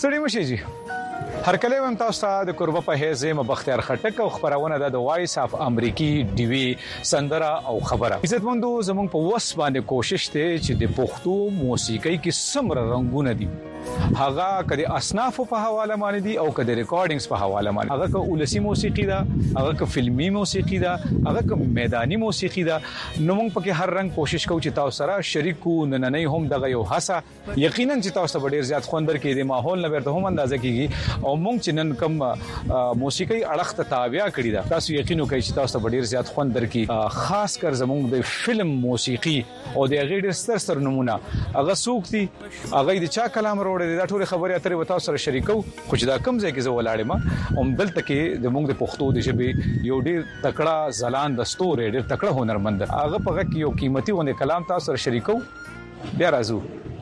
ستړي مشي جی هر کله هم تاسو ته د قربه په هیڅ م بختیار خټک او خبرونه د وایس اف امریکي ډي وی سندره او خبره عزتمندو زموږ په وس باندې کوشش ته چې د پښتو موسیقۍ کې سمره رنگونه دي هغه کدي اصناف په حواله باندې دي او کدي ریکارډینګز په حواله باندې هغه ک اولسی موسیقي ده هغه ک فلمي موسیقي ده هغه ک میداني موسیقي ده نو موږ پکې هر رنگ کوشش کوو چې تاسو سره شریکو نننې هم دغه یو هڅه یقینا چې تاسو ډیر زیات خوندر کې د ماحول نه ورته هم اندازه کیږي او موږ چې نن کوم موسیقي اړخ ته تابع کړی ده تاسو یقینو کوي چې تاسو ډیر زیات خوندر کې خاص کر زموږ د فلم موسیقي او د غیر ستر نمونه هغه سوق دي هغه د چا کلام وروړي دا ټول خبرې اترې وتاو سره شریکو خو چې دا کم ځای کې زه ولاړم هم دلته کې د موږ د پښتو د ژبې یو ډیر تکړه زلان دستور ډیر تکړه هنرمند هغه په غږ یو قیمتي غونډه کلام تاسو سره شریکو بیا راځو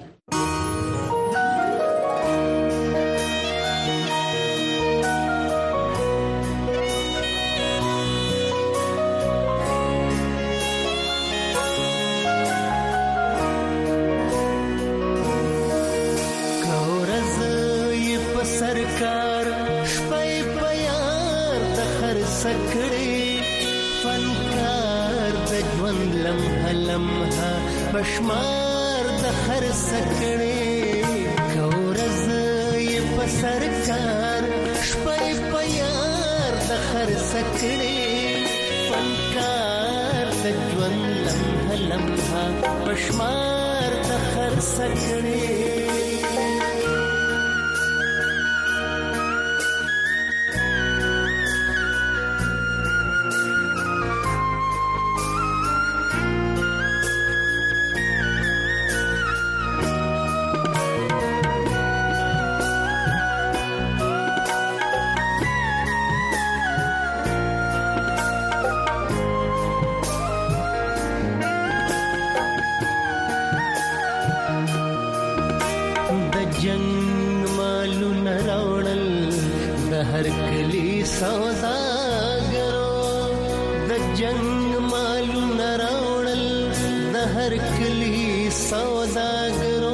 सरकार शपै प्यार द हर सकड़े फनकार द ژوند लम्हा लम्हा बशमार द हर सकड़े कौरज ये प सरकार शपै प्यार द हर सकड़े फनकार द ژوند लम्हा लम्हा बशमार द हर सकड़े जंग मालू न रावणल दहर कली सौदागरो द जंग मालू न रावणल दहर कली सौदागरो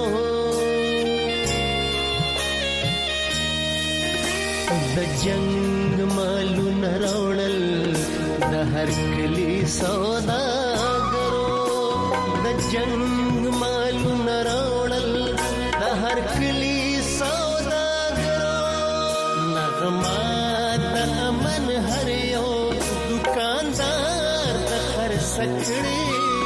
द जंग मालू न रावणल दहर कली सौदागरो द जंग मालू न रावणल हर कली सौदागरो नगमात अमन हर यो दुकानदार द हर सकड़े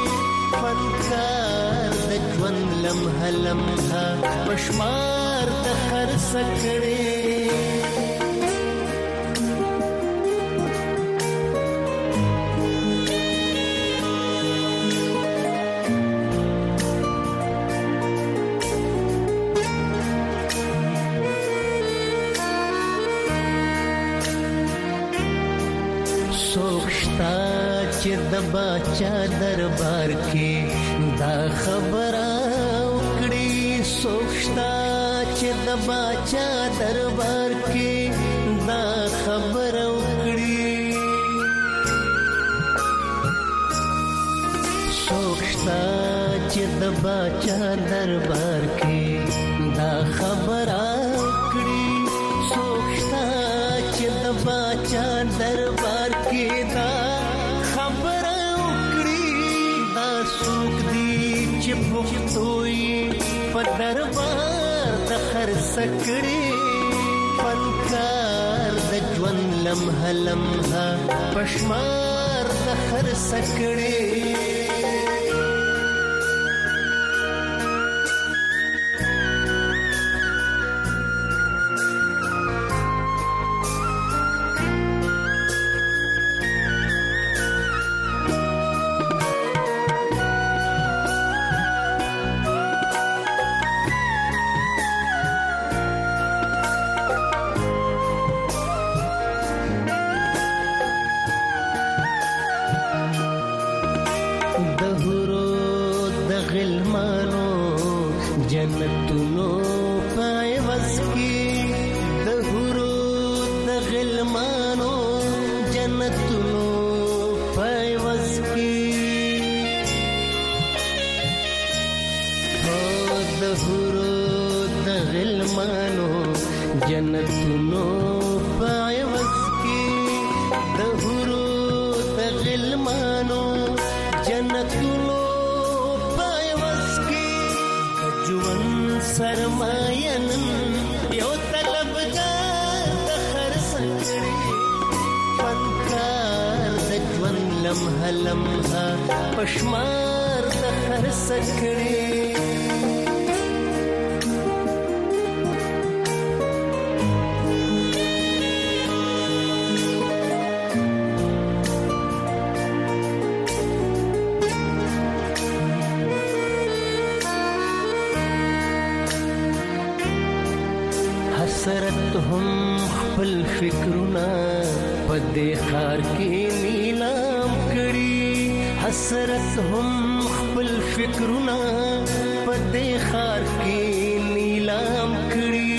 फनकार द ژوند लम्हा लम्हा बशमार द हर सकड़े सोखता च दबाचा दरबार के दा खबरा उकड़ी सोखता च दबाचा दरबार के दा खबरा उकड़ी सोखता च दबाचा दरबार के दा खबरा उकड़ी सोखता च दबाचा दरबार के दा खबर उकड़ी दा सूख दी चिपख्तोई प दरबार द हर सकड़े फनकार द ژوند लम्हा लम्हा बशमार द हर सकड़े غلمانو جنتونو پای وسکی دهورو د غلمانو جنتونو پای وسکی دهورو د غلمانو سرماینن یو طلبګار د خرڅ کړي فنکار د ژوند لمحه لمحه پشمار د خرڅ کړي حسرت هم خپل فکرونه پدې خار کې نیلام کړي حسرت هم خپل فکرونه پدې خار کې نیلام کړي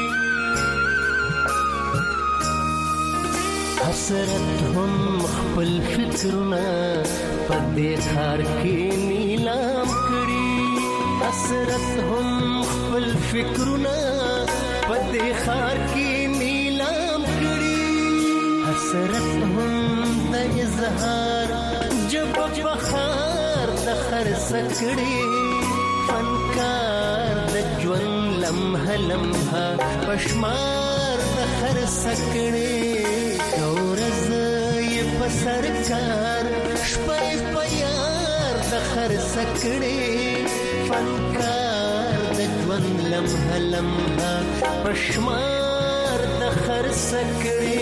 حسرت هم خپل فکرونه پدې خار کې نیلام کړي حسرت هم خپل فکرونه پدې خار کې نیلام کړي حسرت هم د اظهار جب بخار د خرڅ کړي فنکار د ژوند لمحه لمحه پشمار د خرڅ کړي ورځ یې په سرکار شپه په یار د خرڅ کړي فنکار د ژوند لمحه لمحه پشمار د خرڅ کړي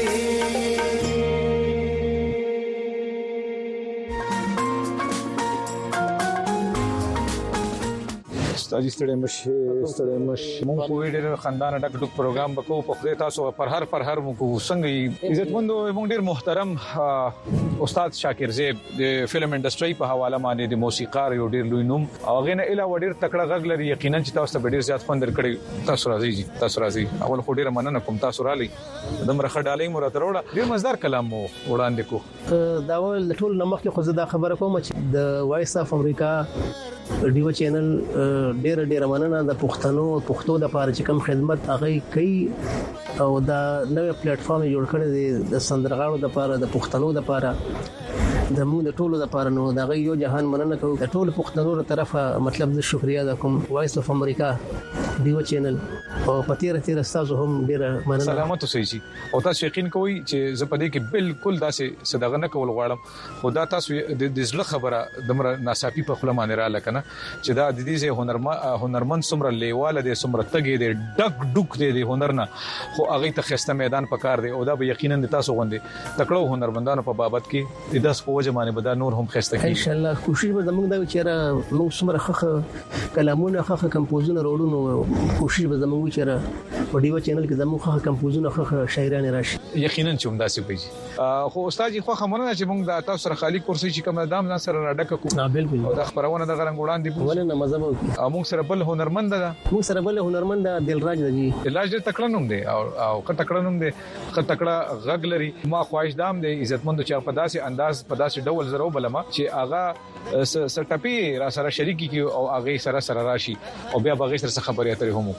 استاد ستړي مشه مونږ په ډېر خاندان ډک ډک پروګرام وکړو په خدای تاسو پر هر مونږ څنګه عزتمند مونږ ډېر محترم استاد شاکر زیب د فلم انډستری په حواله باندې د موسیقار یو ډېر لوی نوم او غنه اله وړ تکړه غږ لري یقینا چې تاسو ته ډېر زیات خوند درکړي تاسو راځي اول خو ډېر مننه کوم تاسو رالي دمر خډالې مرته وروړه ډېر مزدار کلام وړاندې کو دا ول ټول نمخ خو زه دا خبره کوم چې د وایس اف امریکا ډیو چینل ډېر مننه د پښتو د لپاره چې کوم خدمت هغه کوي او دا نوې پلیټ فارم جوړ کړی دی د سندرغاړو لپاره د پښتنو لپاره د موږ د ټولو لپاره نو دا یو جهان مننه کوم د ټولو پښتنو تر طرفه مطلب د شکریا د کوم وایس اف امریکا ډیو چینل او پتیره تاسو هم ډیر مننه سلامت اوسئ او تاسو یقین کوئ چې زه په دې کې بالکل داسې صدقه نه کول غواړم خدا تاسو د ځله خبره دمر ناصافي په خپل باندې را لکنه چې دا د دې هنرمند سمره لیواله د سمره تګي د ډک ډوک د هنرنا خو هغه ته خسته میدان پکار دی او دا به یقینا تاسو غوندي تکړو هنرمندانو په بابت کې د 10 په وجه باندې به دا نور هم خسته کی ان شاء الله کوشش به زموږ دا چې موږ سمره خخه کلامونه خخه کمپوزونه وروړو کوشش به زموږ چې په ډیو چینل کې زموږ خخه کمپوزونه خخه شاعرانه راشي یقینا چې هم داسې وي خو استاد خو خمرونه چې موږ د تاسو سره خالی کورسي چې کوم دام ځان سره راډک کو بالکل او د خبرونه د غرنګ وړاندې ولې نه مزه موږ سره بل هنرمند ده دلراج دی دلراج تکړه نوم دی او تکړه نوم دی تکړه غږ لري ما خواهش دام دی عزتمند چې په داسې انداز په داسې ډول زرو بلما چې اغا سټپی را سره شریکی کی او اغه سره راشي او بیا بغیر سره خبرې اترې هم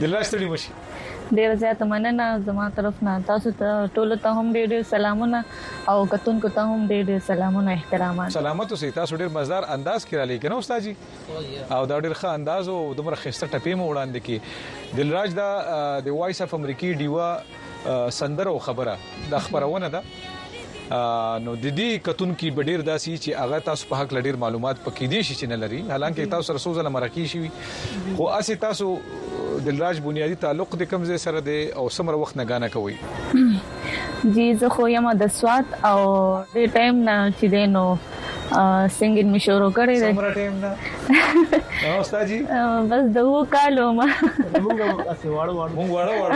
دلراج ستړي مشي ډیر زیات مننه زما طرف نه تاسو ته ټول ته هم ډیر سلامونه او کتونکو ته هم ډیر سلامونه احترامات سلامت اوسئ تاسو ډیر مزدار انداز کې را لیکنه استاد جی او دا ډیر ښه انداز او دومره خسته ټپې مو وړاندې کې دلراج دا د وایس اف امریکي ډیوا سندره او خبره د خبرونه ده نو د دې کتونکو بډیر داسي چې هغه تاسو په حق لډیر معلومات پکې دي چې نه لري حالانکه تاسو سره سوزله مرکی شي خو اسی تاسو دلراج بنیادی تعلق د کمزې سره دی او سمره وخت نه غاڼه کوي جی زه خو یم د سوات او د ټایم نه چې دینو سنگینګ می شروع کړی دی سمره ټایم نه استاد جی بس دغه کالو ما موږ اسی واړو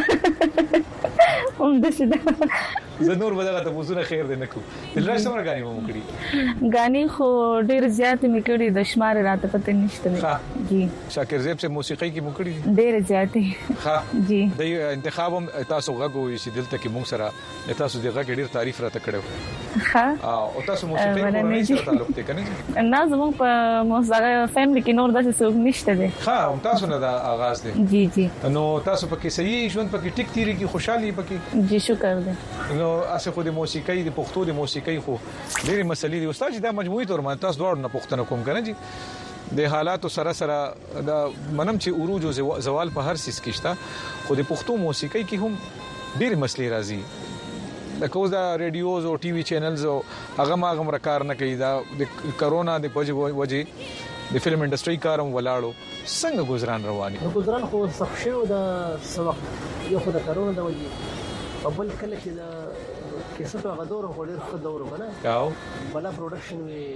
هم د څه زه نور بدله تاسو نه خیر دی نکو دلراج سمره غاني مو کړی غاني خو ډیر زیات میکړي د شمار راته پته نشته جی شاکر زیب سے موسیقي کې مو کړی ډیر زیاتې ها جی د انتخاب تاسو غوږ چې دلته کې مونږ سره تاسو دغه ډیر تعریف راته کړو ها او تاسو موسیقي سره تعلق دی کنه نه زموږ په موسیقي فیملی کې نور داسې څوک نشته دی ها تاسو نه دا آغاز دی جی جی نو تاسو پکې صحیح ژوند پکې ټیک تیری کې خوشحالي پکې جی شکر دی نو اسه خو د موسیقي د پښتو د موسیقي خو ډېری مسلې دي استاد دا مجموعي تور باندې تاسو دوړ نه پښتنه کوم کنه جی د حالات سره سره دا منم چې عروج او زوال په هر سیس کې شته خو د پښتو موسیقي کې هم ډېری مسلې راځي د کوزا ریډیوز او ټي وي چینلز او هغه ما غمر کار نه کوي دا د کرونا د وجه د فلم انډستری کارم ولاړو څنګه گزاران رواني گزاران خو سخت شو د سوق یو خو د کرونا د وجه په بل کله چې د کیسه هغه دور خو ډیر ښه دور کنه او بلا پروډکشن وی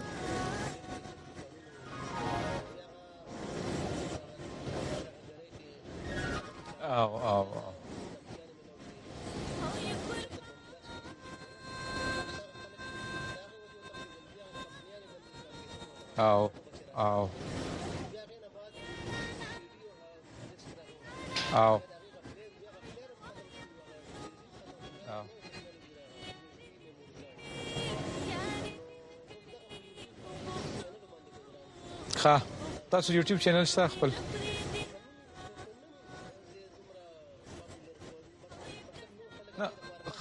او ښه تاسو یوټیوب چینل شته خپل نه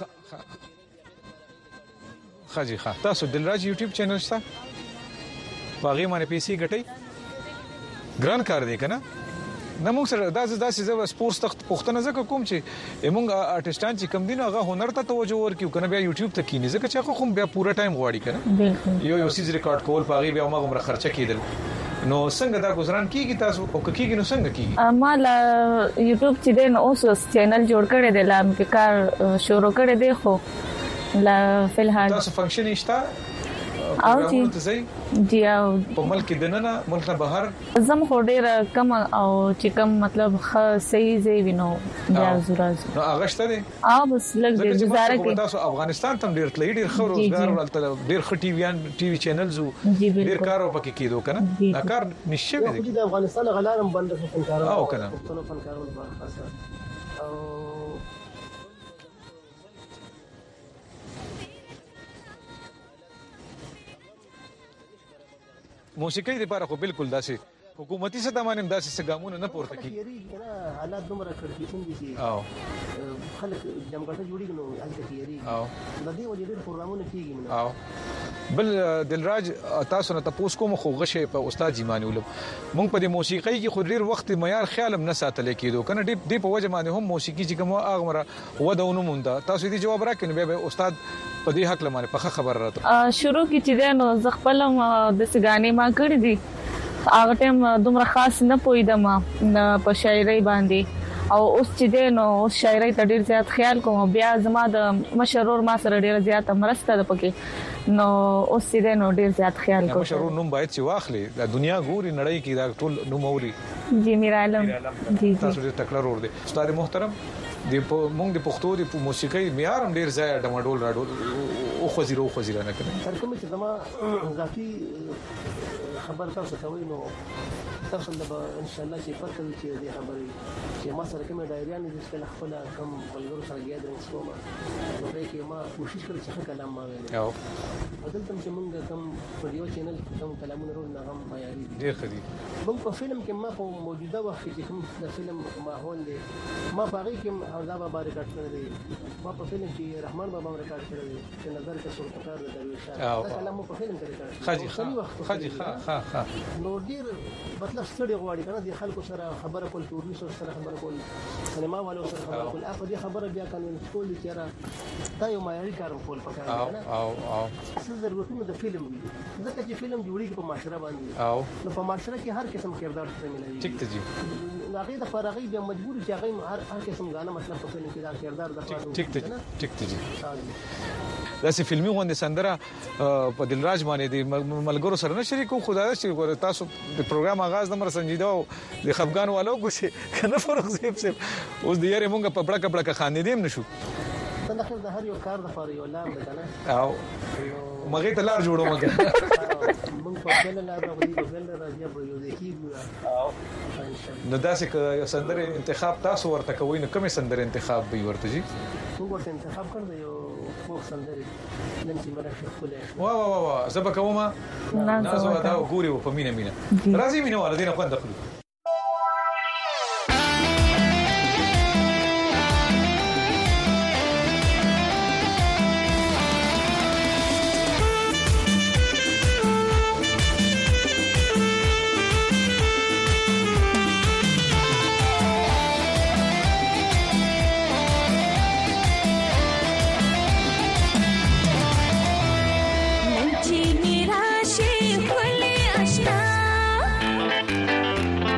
خاجي ښه تاسو دلراج یوټیوب چینل شته باغی باندې پیسې ګټي ګران کار دی کنه نه موږ سره داسې زو سپورتس تخت پښتنه زکه کوم چې موږ آرټستان چې کم دین هغه هنر ته توجه ورکیو کنه بیا یوټیوب ته کینې زکه چې خو بیا پورا ټایم غواړي کنه یو سیز ریکارډ کول پاغي بیا موږ عمر خرچه کیدل نو څنګه دا گزاران کیږي تاسو او کیږي نو څنګه کیږي ما لا یوټیوب چې دین اوس چینل جوړ کړی دی لا مې کار شروع کړی دی خو لا فلحال تاسو فنکشن شته او جی او په ملک دننه ملک نه بهر زم خو ډیر کم او چې کم مطلب صحیح زی وینو بیا زراز نو هغه شته دي بس لږ دې گزاره کې تاسو افغانستان ته ډیر تللی ډیر خو روزګار ولته ډیر خ ټي وي چینلز ډیر کارو پکې کیدو کنه دا کار نشي دی د افغانستان غلارم بند فنکارانو او کنه فنکارانو په خاصه او موسیقي لپاره خو بالکل داسې حکومتي سطح باندې داسې سګامونه نه پورته کیږي یری کنه حالات دومره کړکېشن دي او خلک جمګټه جوړیږي نو هلته یری او د دې وجې ډېر پروګرامونه کیږي او بل دلراج تاسو نه تاسو کوم خو غشه په استاد جیمانی ولم مونږ په دې موسیقي کې خو ډیر وخت معیار خیالم نه ساتل کېدو کنه دې په وجه باندې هم موسیقي چې کوم اغمره ودونه مونږ تاسو دې جواب راکړئ به استاد په دې حق لمانه په خبر راته شروع کی چې نو زغپلم د سګانی ما کړی دي هغه ټیم دومره خاص نه پویدم په شاعرۍ باندې او اوس چې نو شاعرۍ ته ډیر زیات خیال کوم بیا زما د مشرور ما سره ډیر زیات مرسته ده پکې نو اوس چې نو ډیر زیات خیال کوم مشرور نوم باید چې واخلي د دنیا ګوري نړۍ کې دا ټول نوم اوري جی میر عالم جی تاسو ډیر تکړه ور دي استاد محترم د مونږ د پښتو د موسیقۍ معیار هم ډیر ځای ډمډول راډول او خزیره نه کړي تر کوم چې زما ذاتی خبر تاسو کوي نو تاسو د ان شاء الله چې پته چې دې خبرې چې چې ما سره کومه ډایریا نه د خپل کم بلګرو سره ګیدرینګ کوم نو په کې ما کوشش کړم چې کلام ما ویل او بدل تم چې موږ کوم ویډیو چینل کوم کلامونه ورو نه هم معیاري ډیر خدي موږ په فلم کې ما په موجوده وخت کې کوم د فلم ماحول دی ما په هغه کې حمزه بابا ریکارډ کړی دی ما په فلم کې رحمان بابا ریکارډ کړی دی چې نظر کې صورتکار د درویش دا کلام په فلم کې ریکارډ خاجي ها نو ډیر مطلب ستړي غواړي کنه د خلکو سره خبره کول ټورنیسټ سره خبره کول سینما والو سره خبره کول اپ دې خبره بیا کنه ټول چې را دا یو معیاري کار کول پکار دی کنه او څه ضرورتونه د فلم وي ځکه چې فلم جوړیږي په معاشره باندې او نو په معاشره کې هر قسم کردار سره ملایي ټیک ته جی هغه د فارغي بیا مجبور چې هغه هر قسم غانه مطلب په فلم کې دا کردار د ټیک ته جی داسې فلمي غونډه سندره په دلراج باندې د ملګرو سره نه شریکو خدای چې ګور تاسو د پروګرام آغاز نمبر سنجیده او د خفغان والو کو چې کنه فرق زیب اوس د یاري مونږ په بڑا خاندیم نشو څنګه د هر یو کار د فار یو لار ده کنه او مغه ته لار جوړو مګر مونږ په بل لار باندې په بل راځي په یو ځکه او نو داسې ک سندره انتخاب تاسو ورته کوئ نو کومه سندره انتخاب به ورته جی موږ ورته انتخاب کړو یو خو سندره نن چې مرشه خپله وا زبا کومه نازو دا ګوري په مینه راځي مینه ولا دینه خوند دخلو जी निराशे खुले अश्ना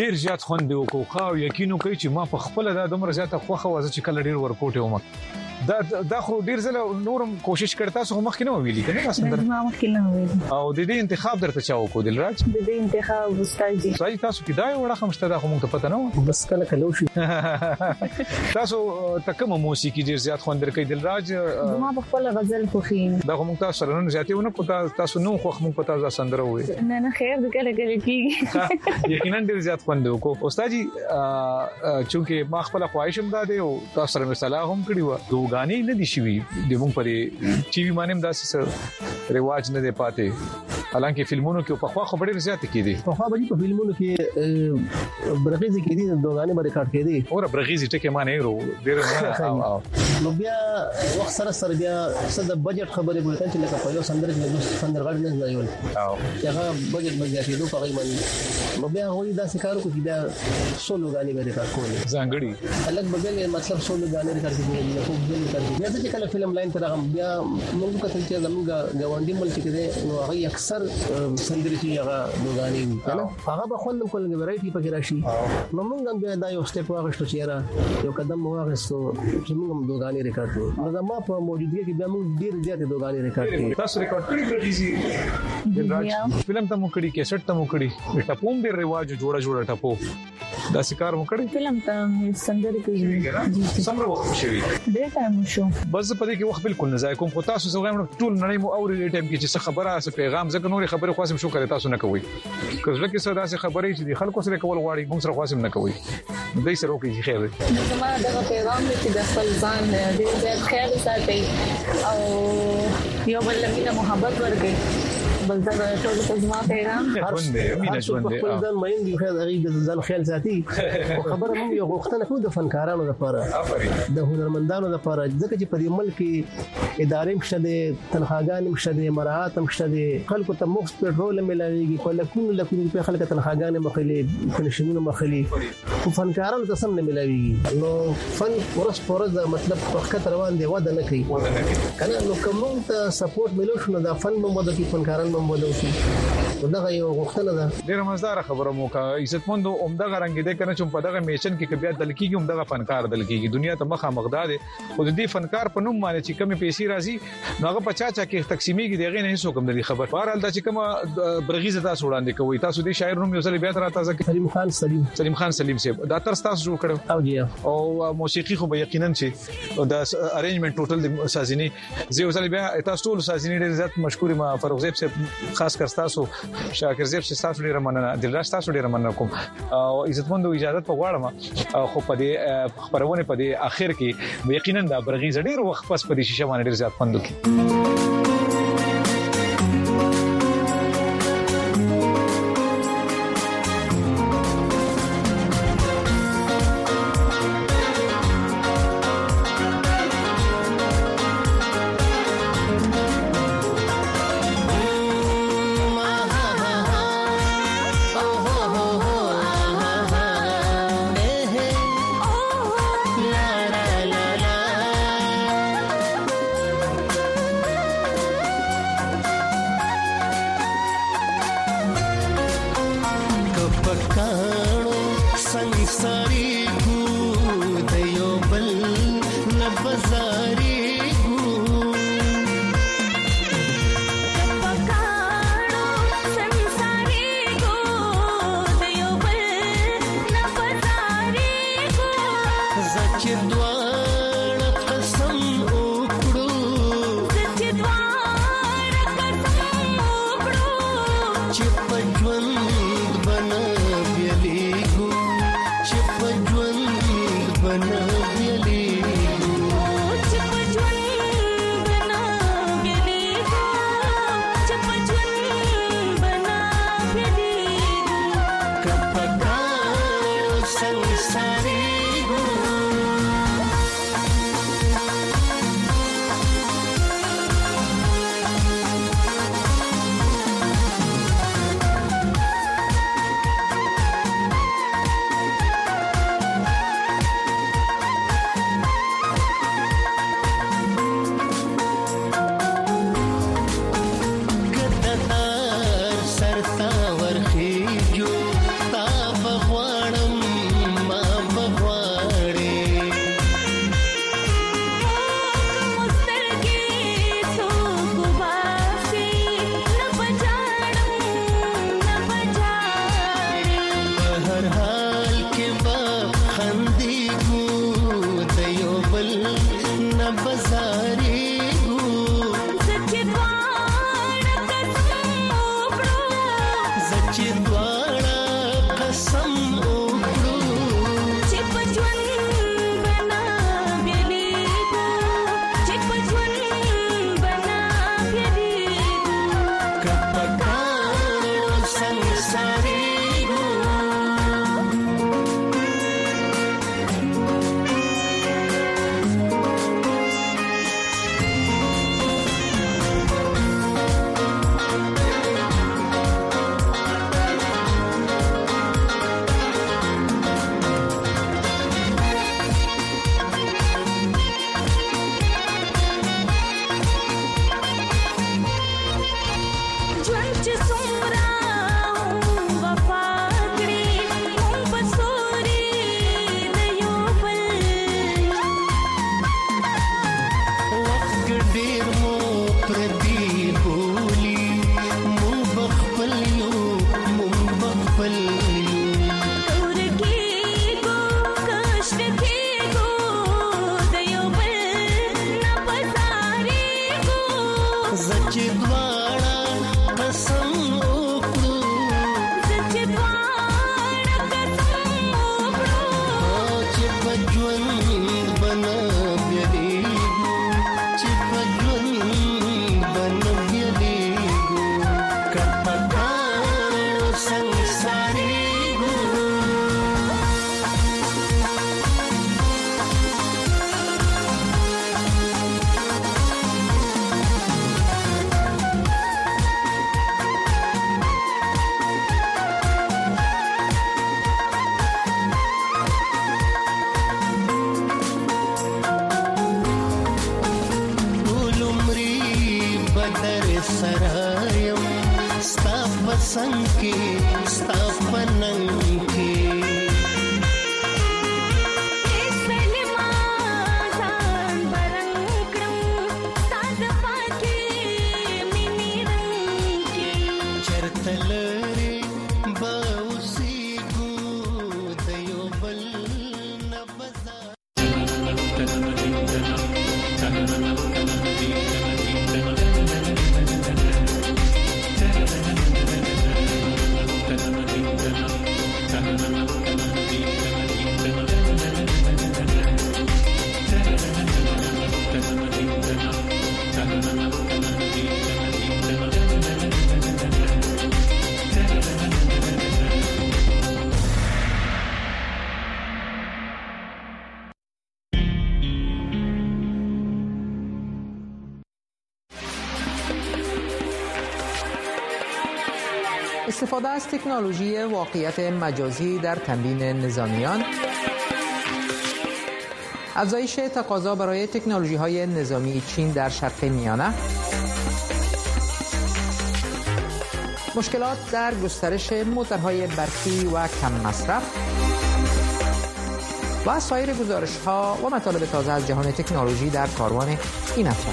ډیر زیات خوند وکړو خو یقینو کوي چې ما په خپل د دومره زیاته خوخه وځي چې کله ډیر ورکوټه ومه دا خو ډیر زله نورم کوشش کړ تاسو مخکې نه ویلي کنه تاسو ما مخکې نه ویلي او د دې انتخاب درته چا وکړو دلراج د دې انتخاب استاد جی صحیح تاسو کې دا وړه خمسته دا خو موږ ته پته نه بس کله شي تاسو تکمه موسیقي ډیر زیات خوند درکې دلراج ما په خپل غزل خوخین دا کوم تاسو سره نه زیاتونه کو تاسو نو خو موږ پته ځا سندره وې نه خیر د کله کیږي یقینا ډیر زیات خوند وکړو استاد جی چونکه ما خپل خواهشم داده او تاسو سره مثلا هم کړی و دوغانی نه دي شي د مونږ پرې ټي وي باندې داسې رواج نه دی پاتې حالانکه فلمونو کې په خوا خبرې زیات کېدي په خوا باندې په فلمونو کې برغیزي کېدي د دوغانې باندې کاټ کېدي اور برغیزي ټکه معنی ورو ډېر نو بیا وخت سره بیا څه د بجټ خبرې بولته چې لکه په یو سندره کې د سندرغاړي نه ځایول هغه بجټ باندې کېدو په غیمن نو بیا هغه داسې کارو کوي بیا سولو غاني باندې کار کوي ځانګړي الګ بدل مطلب سولو غاني کار کوي نو کوم ځای کار کوي چې کله فلم لاین تر هغه بیا موږ کتل چې زموږ غونډي ملک کې نو هغه اکثر سندري چې هغه دوغاني کنه هغه به خوند کول ورایټي پکې راشي نو موږ هم دا یو سټپ واغښتو چې یو قدم واغښتو چې موږ هم دوغاني ریکارډ کړو نو ما په موجودګي کې بیا موږ ډیر زیات دوغاني ریکارډ کړو تاسو ریکارډ کړی برغیزي فلم ته مو کړی کیسټ ته مو کړی ټپوم ډیر رواج جوړه ټپو دا سکار مو کړی فلم ته سندري کوي جی سمره وخت شوی ډېر ټایم شو بس په دې کې وخت بالکل نه ځای کوم خو تاسو زغم ټول نړۍ مو اوري ټایم کې چې خبره اس پیغام ځکه نوري خبره خاصم شو کړی تاسو نه کوي کله کې صدا سي خبرې چې خلکو سره کول غواړي موږ سره خاصم نه کوي دوی سره وکړي خیر زما دا پیغام چې د خپل ځان دې ځای خیال ساتي او یو بل لمینه محبت ورکړي بل دا ټول څه زما پیغام ژوند دی مینه ژوند دی خپل ځان مېن دی خیر هغه د ځان خیال ساتي او خبره موږ یو غوښتنه کوو د فنکارانو لپاره د هنرمندانو لپاره ځکه چې په دې ملک کې ادارې مشته دي تنخواګانې مشته دي مراعات مشته دي خلکو ته مفت پټرول ملایږي په لکونو په خلک تنخواګانې مخلي پنشنونو مخلي خو فنکارانو ته سم نه ملایږي نو فن ورس پورز مطلب وخت روان دی ودا نه کوي کنه نو کوم ته سپورټ ملو شنو دا فن مو د فنکارانو مودو شي دا یو غوښتنه ده ډیره مزدار خبره مو کا عزتمند عمدہ رنگ دې کنه چې په دغه میشن کې بیا دل کېږي عمدہ فنکار دل کېږي دنیا ته مخه مقدار خو دې فنکار په نوم باندې چې کمی پیسې راځي نو هغه 50 کې تقسیمېږي دغه نه هیڅ کوم دلی خبر بهرحال دا چې کوم برغیزه تاسو وړاندې کوي تاسو دې شاعر نوم یو ځل بیا تر تاسو کې سلیم خان سلیم صاحب دا تر تاسو جوړ کړو او جی او موسیقي خو به یقینا چې دا ارینجمنت ټوټل د سازینی زه یو ځل بیا تاسو ټول سازینی ډېر زیات مشکور ما فاروق زیب صاحب خاص کر تاسو شاکر زیب تاسو ډیر مننه دلراج تاسو ډیر مننه کوم او عزتمندو اجازه په غواړم خو په دې خبرونه په دې اخر کې یقینا دا برغیز ډیر وخت پس په دې شیشه باندې ډیر زیات خوند وکړي استفاده از تکنولوژی واقعیت مجازی در تمرین نظامیان، افزایش تقاضا برای تکنولوژی‌های نظامی چین در شرق میانه، مشکلات در گسترش موتورهای برقی و کم مصرف و سایر گزارش‌ها و مطالب تازه از جهان تکنولوژی در کاروان این هفته.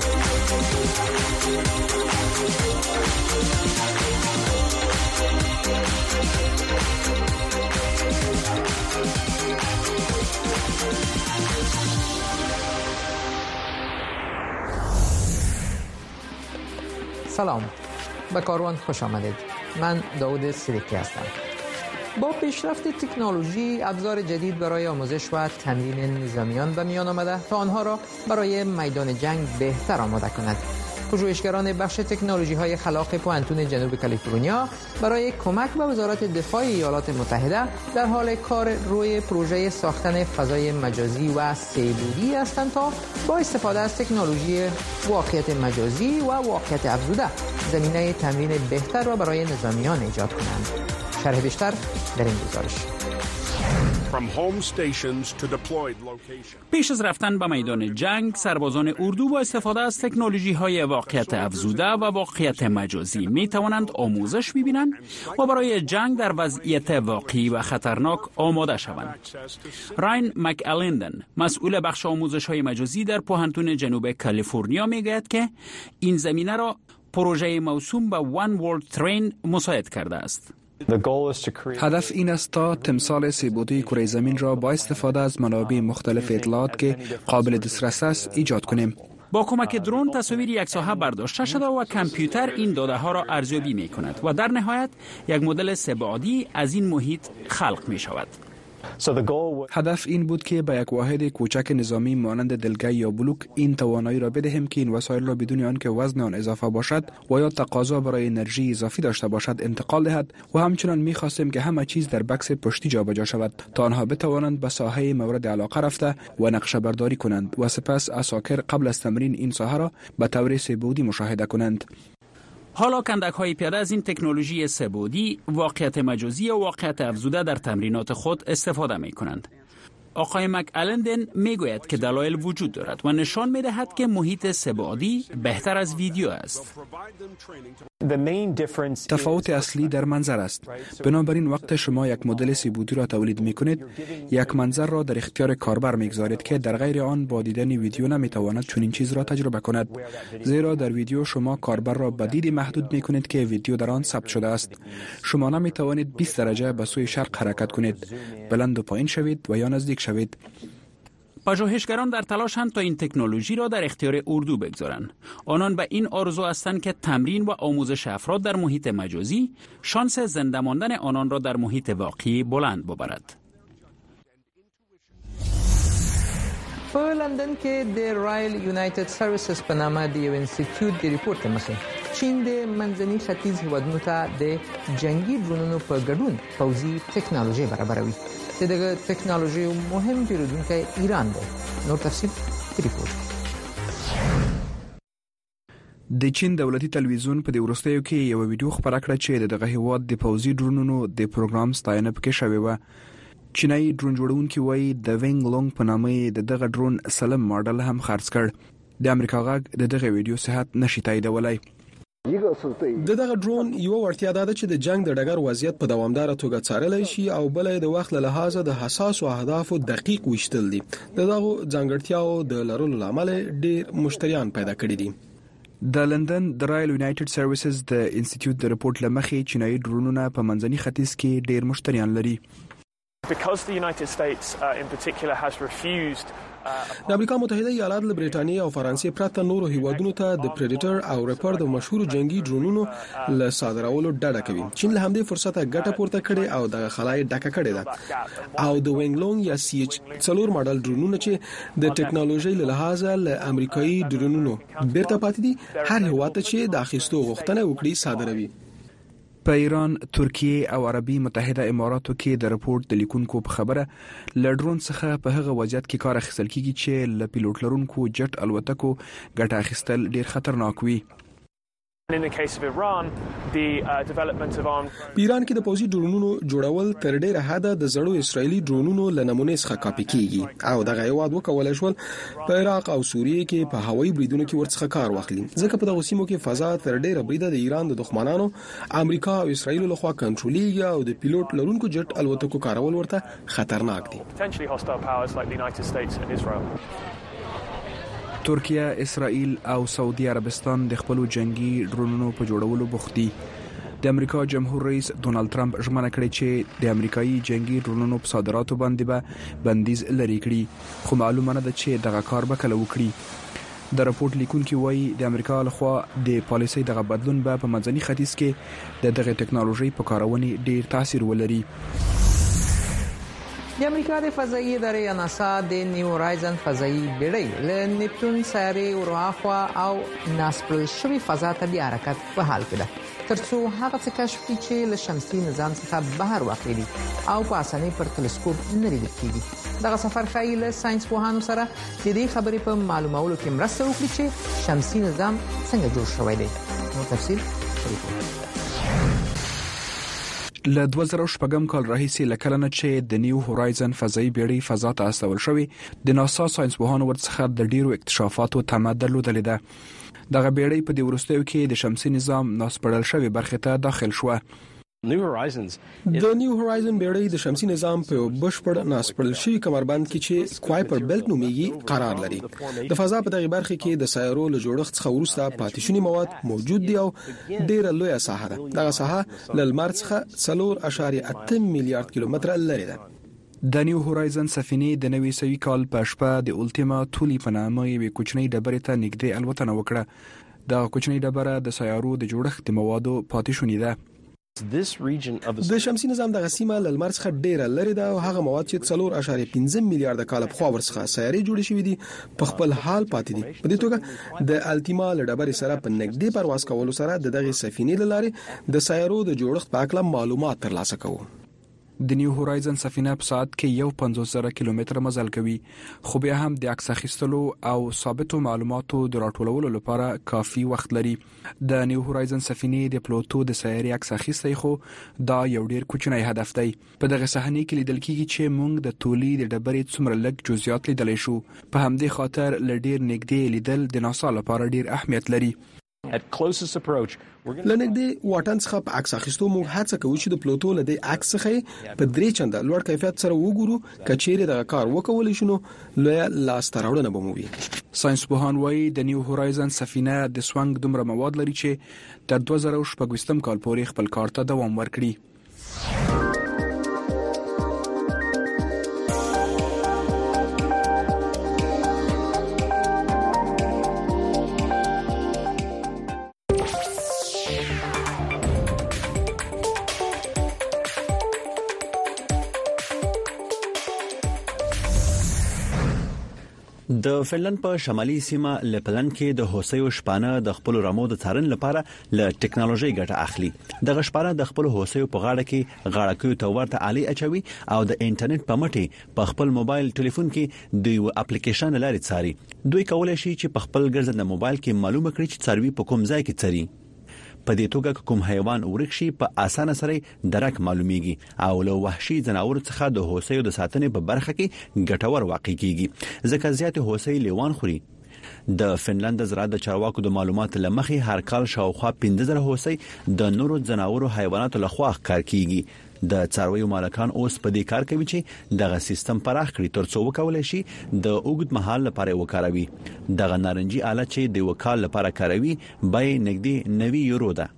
سلام، به کاروان خوش آمدید. من داود سریکی هستم. با پیشرفت تکنولوژی، ابزار جدید برای آموزش و تمرین نظامیان به میان آمده تا آنها را برای میدان جنگ بهتر آماده کند. پژوهشگران بخش تکنولوژی‌های خلاق پوانتون جنوب کالیفرنیا برای کمک به وزارت دفاع ایالات متحده در حال کار روی پروژه ساختن فضای مجازی و سه‌بعدی هستند تا با استفاده از تکنولوژی واقعیت مجازی و واقعیت افزوده زمینه تمرین بهتر را برای نظامیان ایجاد کنند. شرح بیشتر در این گزارش. پیش از رفتن به میدان جنگ، سربازان اردو با استفاده از تکنولوژی‌های واقعیت افزوده و واقعیت مجازی می توانند آموزش ببینند و برای جنگ در وضعیت واقعی و خطرناک آماده شوند. راین مکالندن، مسئول بخش آموزش‌های مجازی در پوهنتون جنوب کالیفرنیا میگوید که این زمینه را پروژه موسوم به One World Train مساعد کرده است. هدف این است تا تمثال سه‌بعدی کره زمین را با استفاده از منابع مختلف اطلاعات که قابل دسترس است ایجاد کنیم. با کمک درون تصاویر یک ساحه برداشته شده و کامپیوتر این داده ها را ارزیابی می کند و در نهایت یک مدل سه‌بعدی از این محیط خلق می شود. هدف این بود که به یک واحد کوچک نظامی مانند دلگه یا بلوک این توانایی را بدهیم که این وسایل را بدون آنکه وزن آن اضافه باشد و یا تقاضا برای انرژی اضافی داشته باشد انتقال دهد و همچنان می‌خواستیم که همه چیز در بکس پشتی جابجا شود تا آنها بتوانند به ساحه مورد علاقه رفته و نقشه برداری کنند و سپس عساکر قبل از تمرین این ساحه را به طور سه‌بعدی مشاهده کنند. حالا کندک‌های پیاده از این تکنولوژی سه‌بعدی، واقعیت مجازی و واقعیت افزوده در تمرینات خود استفاده می‌کنند. آقای مکالندن میگوید که دلایل وجود دارد و نشان می‌دهد که محیط سه‌بعدی بهتر از ویدیو است. تفاوت اصلی در منظر است. بنابراین وقت شما یک مدل سیبودی را تولید می‌کنید، یک منظر را در اختیار کاربر می‌گذارید که در غیر آن با دیدن ویدیو نمی‌تواند چنین چیز را تجربه کند، زیرا در ویدیو شما کاربر را به دید محدود می‌کنید که ویدیو در آن ثبت شده است. شما نمی‌توانید 20 درجه به سوی شرق حرکت کنید، بلند و پایین شوید و یا نزدیک شوید. پژوهشگران در تلاشند تا این تکنولوژی را در اختیار اردو بگذارند. آنان به این آرزو هستند که تمرین و آموزش افراد در محیط مجازی شانس زنده ماندن آنان را در محیط واقعی بلند ببرد. په لندن کې د رایل یونایټډ سروسز په نامه د یو انسټیټیوټ د ریپورت مخې چین د منځني ختیځ هیوادونو ته د جنگي ډرونونو په ګډون پوځي ټکنالوژي برابروي. دغه ټکنالوژي مهم پیرودونکی ایران دی. نور تفصیل په ریپورت. د چین دولتي تلویزیون په د ورستیو کې یو ویډیو خبره کړه چې دغه هیواد د پوځي ډرونونو د پروګرام ستاینه پکې شوې و. چینایي ډرون جوړونکي وایي د وینګ لونګ په نامه دغه ډرون سلم ماډل هم خرڅ کړ. د امریکا غږ دغه ویډیو صحت نشي تاییدولای. دغه ډرون یو ورتیا ده چې د جنگ د ډګر وضعیت په دوامدار توګه څارلی شي او بل د وخت له لحاظه د حساس او اهدافو دقیق وشتل دي. دغه ځانګړتیاو د لرلو لامل ډیر مشتریان پیدا کړي دي. د لندن د رایل یونایټډ سروسز د انسټیټیوټ د ریپورت لمخې چینایي ډرونونه په منځني ختیځ کې ډیر مشتریان لري. د امریکا متحده ایالات له برېټانیا او فرانسې پرته نورو هیوادونو ته د پریډیټر او ریپر د مشهور جنگي ډرونونو له صادرولو ډډه کوي. چین له همدې فرصته ګټه پورته کړي او د خلای ډکه کړي ده. او د وینګ لونګ یا سی ایچ 4 ماډل ډرونونه چې د ټکنالوژي له لحاظه له امریکایي ډرونونو بیرته پاتې دي، هر هیواد چې د اخیستو غوښتنه وکړي صادروي. په ایران، ترکیه او عربي متحده اماراتو کې د رپورت د لیکونکو په خبره لډرون څخه په هغه وضعیت کې کار اخیستل کیږي چې ل پیلوټ لرونکو جټ الوتکو ګټه اخیستل ډیر خطرناک وي. په ایران کې د پوځي ډرونونو جوړول تر ډیره حده د زړو اسرایلی ډرونونو له نمونې څخه کاپي کیږي او دغه هیواد وکولای شول په عراق او سوریه کې په هوایي بریدونو کې ورڅخه کار واخلي، ځکه په دغه سیمو کې فضا تر ډیره بریده د ایران د دښمنانو امریکا او اسرایل له خوا کنټرولېږي او د پیلوټ لرونکو جټ الوتکو کارول ورته خطرناک دي. ترکیه، اسرائیل او سعودي عربستان د خپل جنگي ډرونونو په جوړولو بوخت دي. د امریکا جمهور رئیس ډونالد ټرمپ ژمنه کړې چې د امریکایي جنگي ډرونونو په صادراتو باندې به بندیز لري کړي، خو معلومه نه ده چې دغه کار به کله وکړي. د راپورټ لیکونکي وایي د امریکا لخوا د پالیسۍ دغه بدلون به په منځني ختیځ کې د دغه ټکنالوژي په کارونې ډیر تاثیر ولري. د امریکا د فضایي ادارې ناسا د نیو هورایزن فضایي بیړۍ له نیپټون سیارې ورهاخوا او ناسپړل شوي فضا ته بیا حرکت په حال کې ده، ترڅو هغه څه کشف کړي چې له شمسي نظام څخه بهر واقع دي او په اسانۍ پر تلسکوپ نه لیدل کیږي. دغه سفر ښایي له ساينس پوهانو سره د دې خبرې په معلومولو کې مرسته وکړي چې شمسي نظام څنګه جوړ شوی دی. نو تفصیل له 2014 کال راهیسې لکلنه چې د نیو هورایزن فضایي بیړۍ فضا ته استول شوې، د ناسا ساينسپوهانو ورڅخه د ډیرو اکتشافاتو تمه درلودلې ده. دغه بیړۍ په دې وروستیو کې د شمسي نظام ناسپړل شوی برخه ته داخل شوه. د نیو هورایزن بیړۍ د شمسي نظام په بشپړ ناسپړل شوی کمربند کې چې کوایپر بیلټ نومیږي قرار لري. د فضا په دغه برخه کې د سایرو له جوړښت څخه وروسته پاتې شوني مواد موجود دي او ډیره لویه ساحه ده. دغه ساحه له لمر څخه 4.8 میلیارډ کیلومتره لري ده. د نیو هورایزن سفینې د 1900 کال په شپه د اولټیما تولی په نامه یوه کوچنۍ ډبرې ته نږدې الوتنه وکړه. د کوچنۍ ډبره د سایرو د جوړښت د موادو پاتې شوني ده. د شمسي نظام د سیمه له لمر څخه ډیره لري ده او هغه مواد چې 4.5 میلیارډ کال پخوا ورڅخه سیارې جوړې شوې دي په خپل حال پاتې دي. په دې توګه د الټیما له ډبرې سره په نږدې پرواز کولو سره دغه سفینې له لارې د سیارو د جوړښت په اړه معلومات ترلاسه کوو. د نیو هورایزن سفینه په ساعت کې 150,000 کیلومتره مزل کوي، خو بیا هم د عکس اخیستلو او ثابتو معلوماتو د راټولولو لپاره کافي وخت لري. د نیو هورایزن سفینې د پلوتو د سیارې عکس اخیستی، خو دا یو ډیر کوچنی هدف دی. په دغه صحنه کې لیدل کیږي چې موږ د تولی د ډبرې څومره لږ جزئیات لیدلی شو. په همدې خاطر ل ډیر نږدې لیدل د ناسا لپاره ډیر اهمیت لري. لنګدې واټن څخه په عکس اخیستو موږ هڅه کوو چې د پلوتو له دې عکس څخه په 3 چنده لوړ کیفیت سره وګورو کچېره د کار وکول شنو لوی لاس تراوړنه بموي. ساينس پوهان وايي د نیو هورایزن سفینه د سوانګ دومره مواد لري چې تر 2016 کال پورې خپل کار ته دوام ورکړي. د فنلند په شمالي سیمه لپلند کې د هوسیو شپانه د خپل رمو د څارن لپاره له ټکنالوژي ګټه اخلي. د غشپانه د خپل هوسیو په غاړه کې غاړکیو ته ورته آلي اچوي او د انټرنیټ په مټي په خپل موبایل ټلیفون کې د یو اپلیکیشن لاري څاري. دوی کولای شي چې په خپل ګرځنده موبایل کې معلومه کړي چې څاروي په کوم ځای کې څري. په دې توګه کوم حیوان ورکشي په اسانه سره درک معلومیږي او له وحشي ځناور څخه د هوسیو د ساتنې په برخه کې ګټور واقع کیږي ځکه زیات هوسۍ لیوان خوري. د فنلند زراعت د چارواکو د معلومات لمخې هر کال شاوخوا 15000 هوسۍ د نورو ځناورو حیواناتو لخوا ښکار کیږي. د څارویو مالکان اوس په دې کار کوي چې دغه سیستم پراخ کړي ترڅو وکولای شي د اوږد مهال لپاره وکاروي. دغه نارنجي آله چې د وکال لپاره کاروي بای نګدي 90 یورو ده.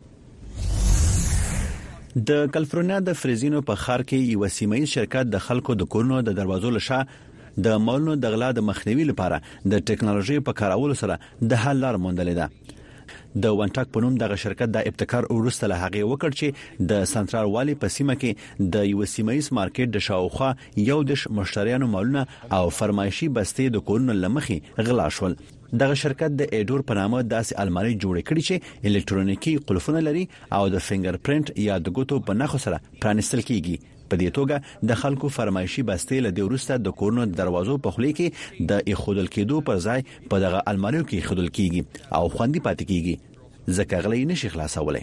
د کالیفورنیا د فریزینو په ښار کې یو سیمایي شرکت د خلکو د کورونو د دروازو لشه د مالونو د غلا د مخنیوي لپاره د ټکنالوژي په کارولو سره د حل لار موندلې ده. د وانټاک په نوم دغه شرکت د ابتکار ورسته له هغه وکړ چې د سنټرال والی په سیمه کې د یو سیمایي مارکیټ د شاوخوا یو د مشتریانو مالونه او فرمایشي بستې د کورونو لمخې غلا شول. دغه شرکت د ایډور په نامه داسې الماری جوړ کړي چې الکترونیکی قلفونه لري او د فینګر پرینټ یا د ګوتو په نښو سره پرانستل کیږي. په دې توګه د خلکو فرمایشي بستې له ورسته د کورونو دروازو په خولي کې د اخودل کېدو پر ځای په دغه الماریو کې خودل کیږي او خوندې پاتې کیږي ځکه غلې نشي خلاصولای.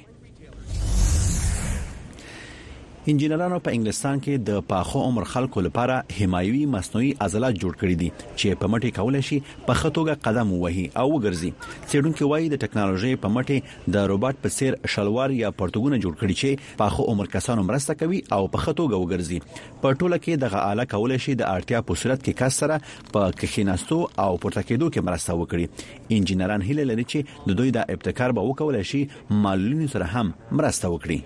انجینرانو په انګلستان کې د پاخو عمر خلکو لپاره حمایوي مصنوعي عضلات جوړ کړي دي چې په مټي کولای شي په خطوګه قدم ووهي او وګرځي. څېړونکو وايي د ټکنالوژي په مټي د روباټ په څیر شلوار یا پرتګونه جوړ کړي چې پاخو عمر کسانو مرسته کوي او په خطوګه وګرځي. په ټوله کې دغه آله کولای شي د اړتیا په صورت کې کس سره په کښیناستو او پورته کېدو کې مرسته وکړي. انجینران هیله لري چې د دوی د ابتکار به وکولای شي معلولینو سره هم مرسته وکړي.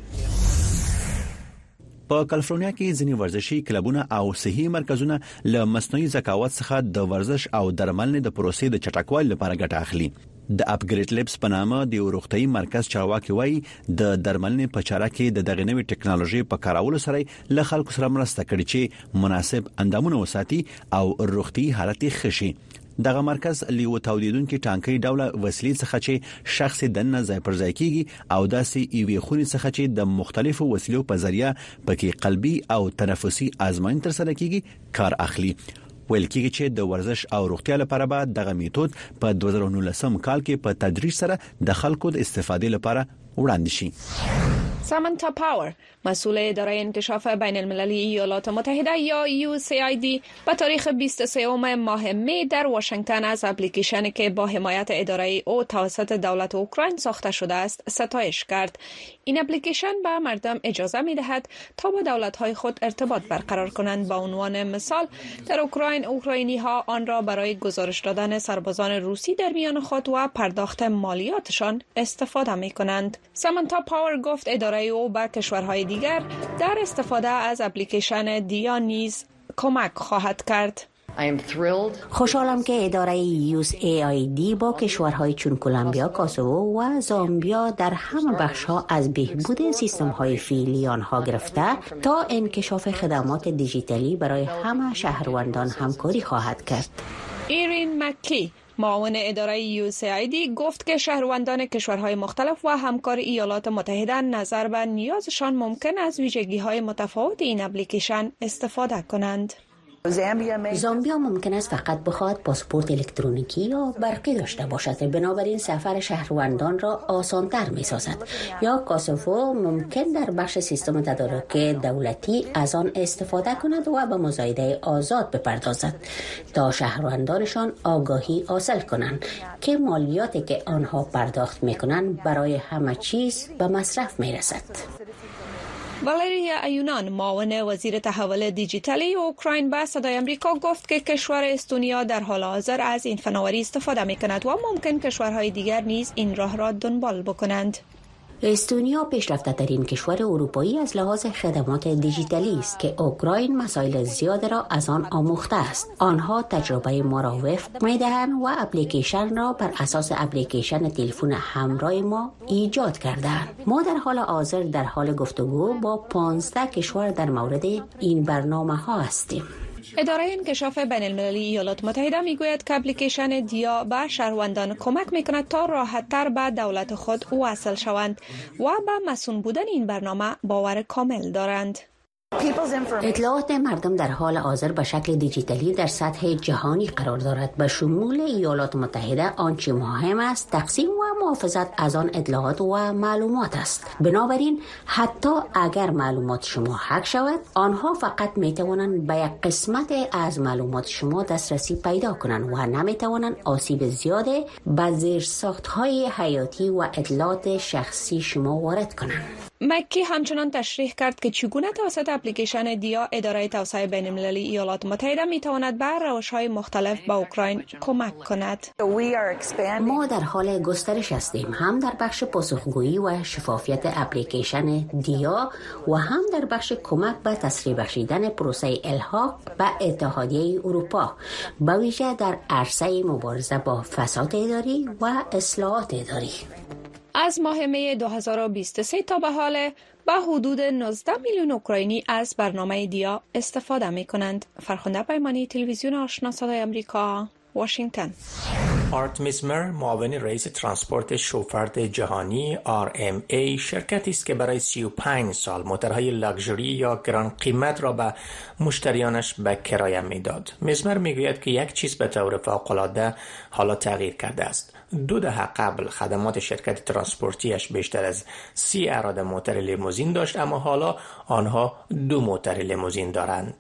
په کالیفورنیا کې ځینې ورزشي کلبونه او صحي مرکزونه له مصنوعي ذکاوت څخه د ورزش او درملنې د پروسې د چټکوالي لپاره ګټه اخلي. د اپګریډ لیبس په نامه د روغتي مرکز چارواکي وايي د درملنې په چاره کې د دغه نوې ټکنالوژي په کارولو سره له خلکو سره مرسته کوي چې مناسب اندامونه وساتي او روغتي حالت ښه شي. دغه مرکز لیو تولیدونکو ټانکي ډوله وسیلې څخه چې شخص دنه ځای پر ځای کیږي او داسې ایوي خوني څخه چې د مختلفو وسیلو په ذریعہ پکې قلبي او تنفسي آزموین تر سره کیږي کار اخلي. ویل کیږي چې د ورزش او روغتیا لپاره به دغه میتود په 2019 کال کې په تدریج سره د خلکو د استفادې لپاره وړاندې شي. سامانتا پاور مسئول اداره انکشاف بین المللی ایالات متحده یا USAID به تاریخ 23 ماه می در واشنگتن از اپلیکیشنی که با حمایت اداره او توسط دولت اوکراین ساخته شده است ستایش کرد. این اپلیکیشن به مردم اجازه می دهد تا با دولت‌های خود ارتباط برقرار کنند. به عنوان مثال در اوکراینی ها آن را برای گزارش دادن سربازان روسی در میان خود و پرداخت مالیاتشان استفاده می کنند. سامانتا پاور گفت اداره او به کشورهای دیگر در استفاده از اپلیکیشن دیا نیز کمک خواهد کرد. خوشحالم که اداره USAID با کشورهای چون کلمبیا، کاسوو و زامبیا در همه بخش‌ها از بهبود سیستم‌های فعلی آنها گرفته تا انکشاف خدمات دیجیتالی برای همه شهروندان همکاری خواهد کرد. ایرین مکی معاون اداره USAID گفت که شهروندان کشورهای مختلف و همکار ایالات متحده نظر به نیازشان ممکن است ویژگی‌های متفاوت این اپلیکیشن استفاده کنند. زامبیا ممکن است فقط بخواهد پاسپورت الکترونیکی یا برقی داشته باشد، بنابراین سفر شهروندان را آسان‌تر می‌سازد. یا کوسوو ممکن در بخش سیستم تدارک دولتی از آن استفاده کند و به مزایده آزاد بپردازد تا شهروندانشان آگاهی حاصل کنند که مالیاتی که آنها پرداخت می‌کنند برای همه چیز به مصرف می‌رسد. والریا ایونان معاون وزیر تحول دیجیتالی اوکراین به صدای آمریکا گفت که کشور استونیا در حال حاضر از این فناوری استفاده می‌کند و ممکن کشورهای دیگر نیز این راه را دنبال بکنند. استونیا پیشرفته‌ترین کشور اروپایی از لحاظ خدمات دیجیتالی است که اوکراین مسائل زیاد را از آن آموخته است. آنها تجربه ما را وفق می‌دهند و اپلیکیشن را بر اساس اپلیکیشن تلفن همراه ما ایجاد کردند. ما در حال حاضر در حال گفتگو با 15 کشور در مورد این برنامه‌ها هستیم. اداره انکشاف بین المللی ایالات متحده میگوید که اپلیکیشن دیا به شهروندان کمک میکند تا راحت‌تر به دولت خود وصل شوند و به مسئول بودن این برنامه باور کامل دارند. اطلاعات مردم در حال حاضر به شکل دیجیتالی در سطح جهانی قرار دارد. به شمول ایالات متحده آنچه مهم است تقسیم و محافظت از آن اطلاعات و معلومات است. بنابراین حتی اگر معلومات شما هک شود، آنها فقط می توانند به یک قسمت از معلومات شما دسترسی پیدا کنند و نمی توانند آسیب زیاد به زیرساخت‌های حیاتی و اطلاعات شخصی شما وارد کنند. مکی همچنان تشریح کرد که چگونه توسط اپلیکیشن دیا اداره توسعه بین المللی ایالات متحده می تواند به روش‌های مختلف به اوکراین کمک کند. ما در حال گسترش هستیم، هم در بخش پاسخگویی و شفافیت اپلیکیشن دیا و هم در بخش کمک به تسریع بخشیدن پروسه الحاق به اتحادیه اروپا، به ویژه در عرصه مبارزه با فساد اداری و اصلاحات اداری. از ماه می 2023 تا به حال به حدود 19 میلیون اوکراینی از برنامه دیا استفاده می کنند. فرخنده پیمانی، تلویزیون آشنا صدای آمریکا، واشنگتن. آرتمیس مر، معاون رئیس ترانسپورت شوفرد جهانی RMA، شرکتی است که برای 35 سال موتورهای لاکچری یا گران قیمت را به مشتریانش به کرایه میداد. میزمر میگوید که یک چیز به طور فوق‌العاده حالا تغییر کرده است. 2 دهه قبل خدمات شرکت ترانسپورتیش بیشتر از 30 اراده موتور لیموزین داشت، اما حالا آنها 2 موتور لیموزین دارند.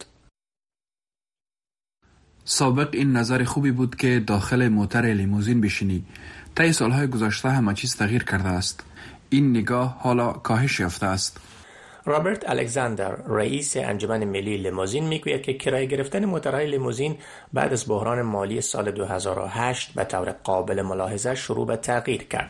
سابق این نظر خوبی بود که داخل موتر لیموزین بشینی. طی سالهای گذشته همه چیز تغییر کرده است. این نگاه حالا کاهش یافته است. رابرت الکساندر، رئیس انجمن ملی لیموزین، میگوید که کرایه گرفتن موتورهای لیموزین بعد از بحران مالی سال 2008 به طور قابل ملاحظه شروع به تغییر کرد.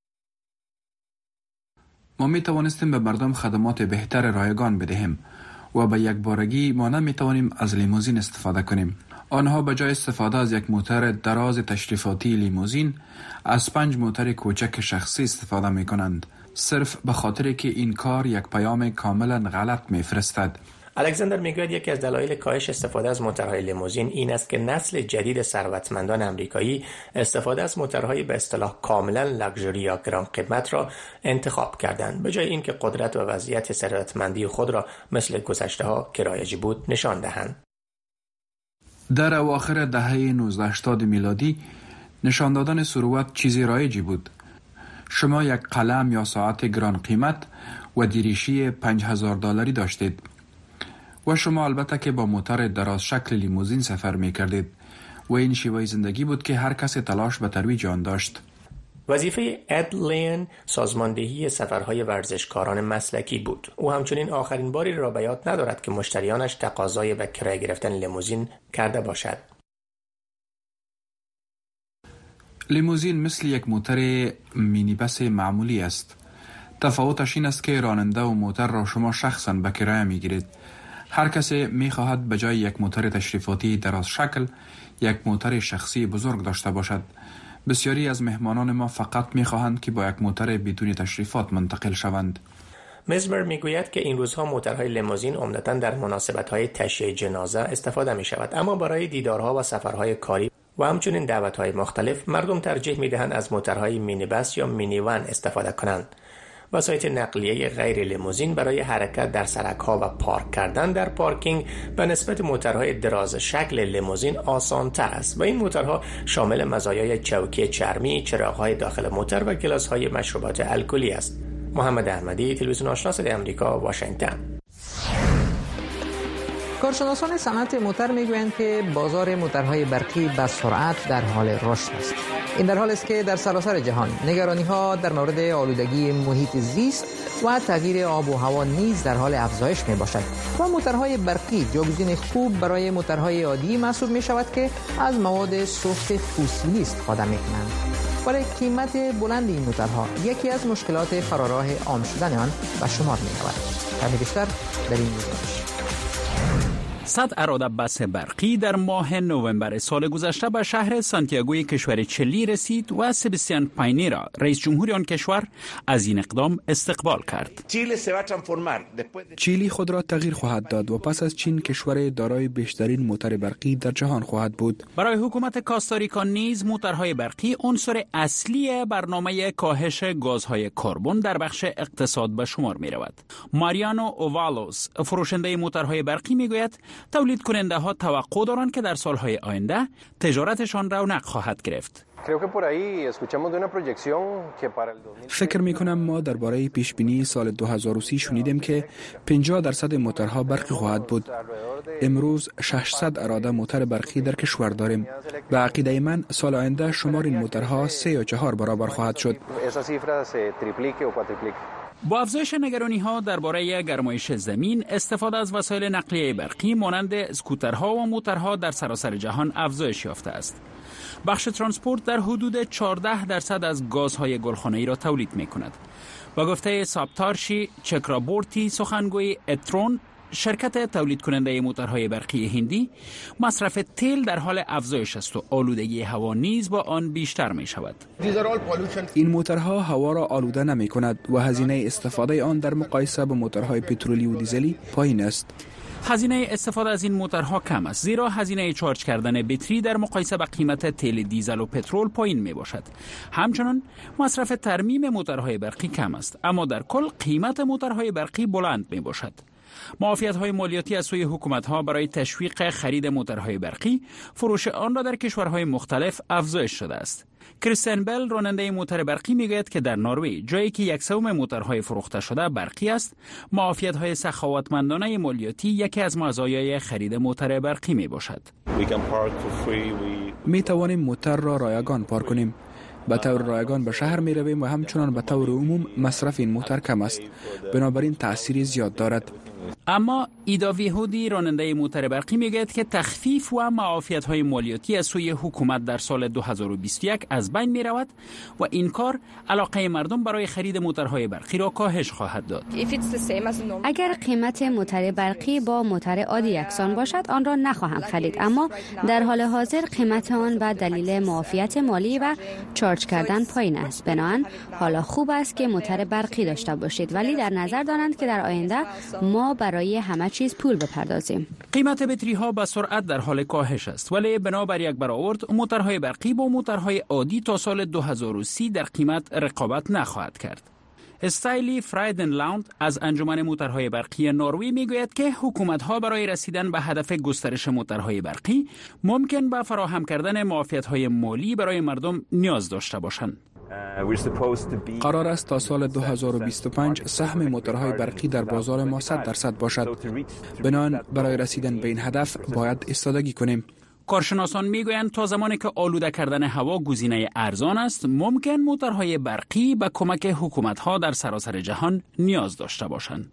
ما می توانستیم به مردم خدمات بهتر رایگان بدهیم و به یک بارگی ما نمی توانیم از لیموزین استفاده کنیم. آنها به جای استفاده از یک موتر دراز تشریفاتی لیموزین از 5 موتر کوچک شخصی استفاده می کنند، صرف به خاطر که این کار یک پیام کاملا غلط می فرستد. الکساندر میگوید یکی از دلایل کاهش استفاده از موتورهای لیموزین این است که نسل جدید ثروتمندان آمریکایی استفاده از موتورهای به اصطلاح کاملا لاکچری یا گران قیمت را انتخاب کردند، به جای اینکه قدرت و وضعیت ثروتمندی خود را مثل گذشته‌ها که رایج بود نشان دهند. در اواخر دهه 1980 میلادی نشان دادن ثروت چیزی رایجی بود. شما یک قلم یا ساعت گران قیمت و دیریشی $5000 داشتید و شما البته که با موتر دراز شکل لیموزین سفر می کردید و این شیوه زندگی بود که هر کسی تلاش به ترویج آن داشت. وظیفه اد لین سازماندهی سفرهای ورزشکاران مسلکی بود. او همچنین آخرین باری را به یاد ندارد که مشتریانش تقاضای به کرایه گرفتن لیموزین کرده باشد. لیموزین مثل یک موتر مینی بس معمولی است. تفاوتش این است که راننده و موتر را شما شخصاً به کرایه می گیرید. هر کسی می خواهد به جای یک موتر تشریفاتی دراز شکل یک موتر شخصی بزرگ داشته باشد. بسیاری از مهمانان ما فقط می خواهند که با یک موتر بدون تشریفات منتقل شوند. میزمر میگوید که این روزها موتورهای لیموزین عمدتاً در مناسبت‌های تشییع جنازه استفاده می شود، اما برای دیدارها و سفرهای کاری و همچنین دعوت‌های مختلف مردم ترجیح می‌دهند از موتورهای مینی بس یا مینی وان استفاده کنند. وسایط نقلیه غیر لیموزین برای حرکت در سرک‌ها و پارک کردن در پارکینگ به نسبت موتورهای دراز شکل لیموزین آسان‌تر است و این موتورها شامل مزایای چوکی چرمی، چراغ‌های داخل موتور و گلاس‌های مشروبات الکلی است. محمد احمدی، تلویزیون آشنا صدای آمریکا، واشنگتن. کارشناسان صنعت موتور میگویند که بازار موتورهای برقی به سرعت در حال رشد است. این در حالی است که در سراسر جهان نگرانی‌ها در مورد آلودگی محیط زیست و تغییر آب و هوا نیز در حال افزایش میباشد و موتورهای برقی جایگزین خوب برای موتورهای عادی محسوب میشود که از مواد سوخت فسیلی استفاده میکنند. ولی قیمت بلند این موتورها یکی از مشکلات فراراه عام شدن آن به شمار می‌رود. کمی بیشتر در این گزارش. 100 اراده بس برقی در ماه نوامبر سال گذشته به شهر سانتیاگوی کشور چلی رسید و سباستیان پاینیرا، رئیس جمهور آن کشور، از این اقدام استقبال کرد. چیلی خود را تغییر خواهد داد و پس از چین کشور دارای بیشترین موتور برقی در جهان خواهد بود. برای حکومت کاستاریکا نیز موتورهای برقی عنصر اصلی برنامه کاهش گازهای کربن در بخش اقتصاد به شمار می رود. ماریانو اووالوس، فروشنده موتورهای برقی، میگوید تولید کننده ها توقع دارند که در سالهای آینده تجارتشان رونق خواهد گرفت. فکر می کنم ما درباره پیش بینی سال 2030 شنیدیم که 50% موتورها برقی خواهد بود. امروز 600 اراده موتور برقی در کشور داریم. به عقیده من سال آینده شمار این موتورها 3 یا 4 برابر خواهد شد. با افزایش نگرانی‌ها درباره گرمایش زمین، استفاده از وسایل نقلیه برقی مانند اسکوترها و موتورها در سراسر جهان افزایش یافته است. بخش ترانسپورت در حدود 14% از گازهای گلخانه‌ای را تولید می‌کند. با گفته سابتارشی چکرابورتی، سخنگوی اترون، شرکت تولید کننده موتورهای برقی هندی، مصرف تیل در حال افزایش است و آلودگی هوا نیز با آن بیشتر می شود. این موتورها هوا را آلوده نمی کند و هزینه استفاده آن در مقایسه با موتورهای پترولی و دیزلی پایین است. هزینه استفاده از این موتورها کم است، زیرا هزینه چارج کردن بطری در مقایسه با قیمت تیل دیزل و پترول پایین می باشد. همچنان مصرف ترمیم موتورهای برقی کم است، اما در کل قیمت موتورهای برقی بلند می باشد. معافیت‌های مالیاتی از سوی حکومت‌ها برای تشویق خرید موتورهای برقی، فروش آن را در کشورهای مختلف افزایش شده است. کریستین بل، راننده موتور برقی، میگوید که در نروژ، جایی که 1/3 موتورهای فروخته شده برقی است، معافیت‌های سخاوتمندانه مالیاتی یکی از مزایای خرید موتور برقی میباشد. می توانیم موتور را رایگان پارک کنیم. به طور رایگان به شهر می رویم و همچنان به طور عموم مصرف این موتور کم است. بنابراین تأثیری زیاد دارد. اما ایدا ویهودی، راننده موتور برقی، میگوید که تخفیف و معافیت‌های مالیاتی از سوی حکومت در سال 2021 از بین می رود و این کار علاقه مردم برای خرید موتورهای برقی را کاهش خواهد داد. اگر قیمت موتور برقی با موتور عادی یکسان باشد، آن را نخواهم خرید، اما در حال حاضر قیمت آن به دلیل معافیت مالی و چارج کردن پایین است. بنابراین حالا خوب است که موتور برقی داشته باشید، ولی در نظر دارند که در آینده ما برای همه چیز پول بپردازیم. قیمت بطری ها به سرعت در حال کاهش است، ولی بنابر یک برآورد موتورهای برقی با موتورهای عادی تا سال 2030 در قیمت رقابت نخواهد کرد. استایلی فرایدنلاند از انجمن موتورهای برقی نروژ میگوید که حکومت‌ها برای رسیدن به هدف گسترش موتورهای برقی ممکن به فراهم کردن معافیت‌های مالی برای مردم نیاز داشته باشند. قرار است تا سال 2025 سهم موتورهای برقی در بازار ما 100% باشد. بنابراین برای رسیدن به این هدف باید ایستادگی کنیم. کارشناسان میگویند تا زمانی که آلوده کردن هوا گزینه ارزان است، ممکن موتورهای برقی به کمک حکومت‌ها در سراسر جهان نیاز داشته باشند.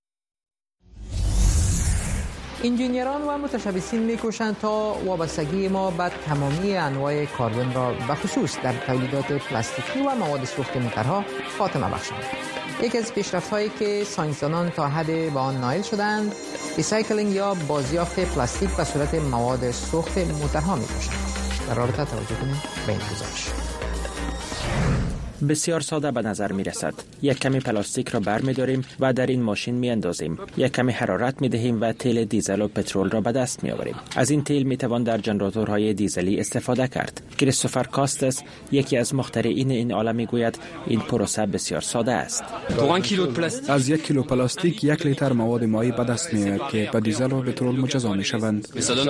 انجینیران و متشبثین می‌کوشند تا وابستگی ما به تمامی انواع کربن را به خصوص در تولیدات پلاستیکی و مواد سوخت موتورها خاتمه بخشند. یکی از پیشرفت‌هایی که ساینسدانان تا حد به آن نائل شدند، ریسایکلینگ یا بازیافت پلاستیک به صورت مواد سوخت موتورها می‌باشد. در رابطه توجه کنید به این گزارش. بسیار ساده به نظر می رسد. یک کمی پلاستیک را برمی‌داریم و در این ماشین می‌اندازیم. یک کمی حرارت می‌دهیم و تیل دیزل و پترول را به دست می‌آوریم. از این تیل می‌توان در ژنراتورهای دیزلی استفاده کرد. کریستوفر کاستس، یکی از مخترعین این آله، می‌گوید این پروسه بسیار ساده است. از 1 کیلو پلاستیک 1 لیتر مواد مایع به دست می‌آید که به دیزل و پترول مجزا می‌شوند.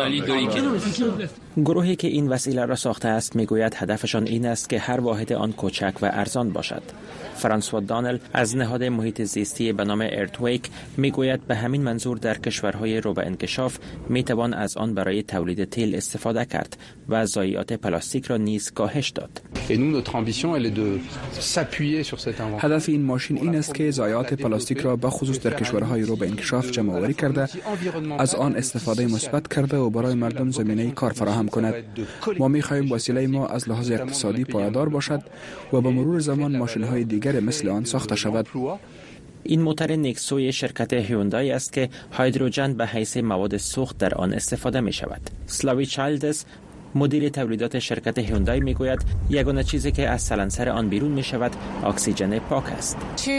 گروهی که این وسیله را ساخته است می‌گوید هدفشان این است که هر واحد آن کوچک و ارزان باشد. فرانسوا دانل از نهاد محیط زیستی به نام ارتویک میگوید به همین منظور در کشورهای رو به انکشاف میتوان از آن برای تولید تیل استفاده کرد و ضایعات پلاستیک را نیز کاهش داد. هدف این ماشین این است که ضایعات پلاستیک را به خصوص در کشورهای رو به انکشاف جمع آوری کرده، از آن استفاده مثبت کرده و برای مردم زمینه کار فراهم کند. ما می‌خواهیم وسیله ما از لحاظ اقتصادی پایدار باشد و به مرور زمان ماشین‌های دیگر مثل آن ساخته شود. این موتور نیکسوی شرکت هیوندای است که هیدروژن به حیث مواد سوخت در آن استفاده می شود. سلاوی چایلدز، مدیر تولیدات شرکت هیوندای، میگوید یگانه چیزی که از سلنسر آن بیرون می شود اکسیژن پاک است.